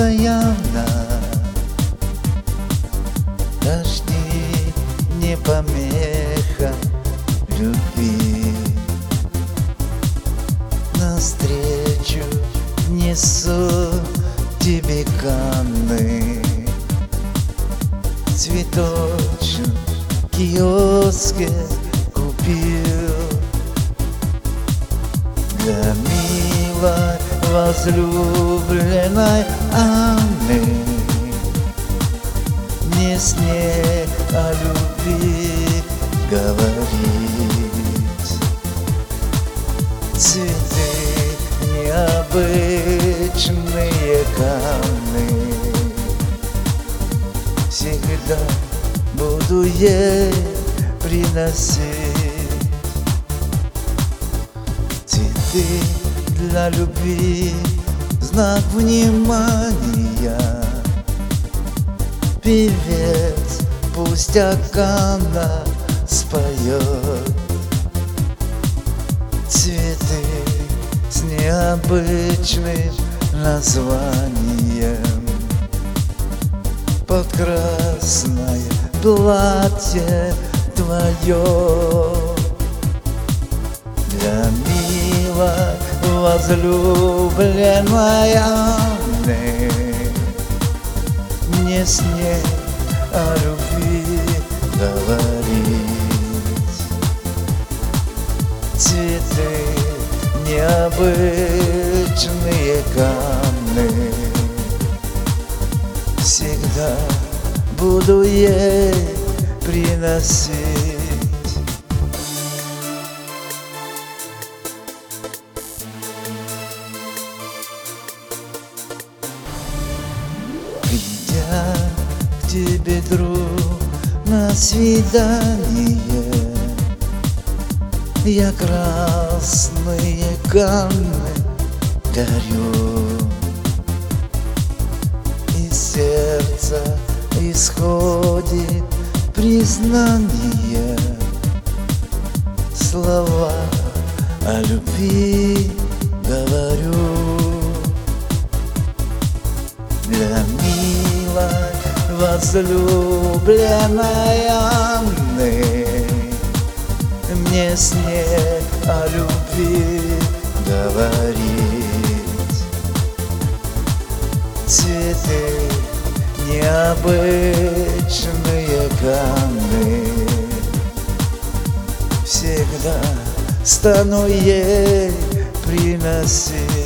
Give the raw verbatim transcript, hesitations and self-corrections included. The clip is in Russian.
постоянно. Дожди не помеха любви. Навстречу несу тебе канны. Цветочек в киоске купил для милой возлюбленной Анны. Мне с ней о любви говорить. Цветы необычные камни всегда буду ей приносить. Цветы для любви, знак внимания. Певец пусть окана споет. Цветы с необычным названием. Под красное платье твое для милой возлюбленной Анны. Мне с ней о любви говорить. Цветы необычные камни всегда буду ей приносить. Придя к тебе, друг, на свидание, я красные камни дарю. Из сердца исходит признание, слова о любви говорю. Для милой возлюбленной Анны. Мне с ней о любви говорить. Цветы необычные камни всегда стану ей приносить.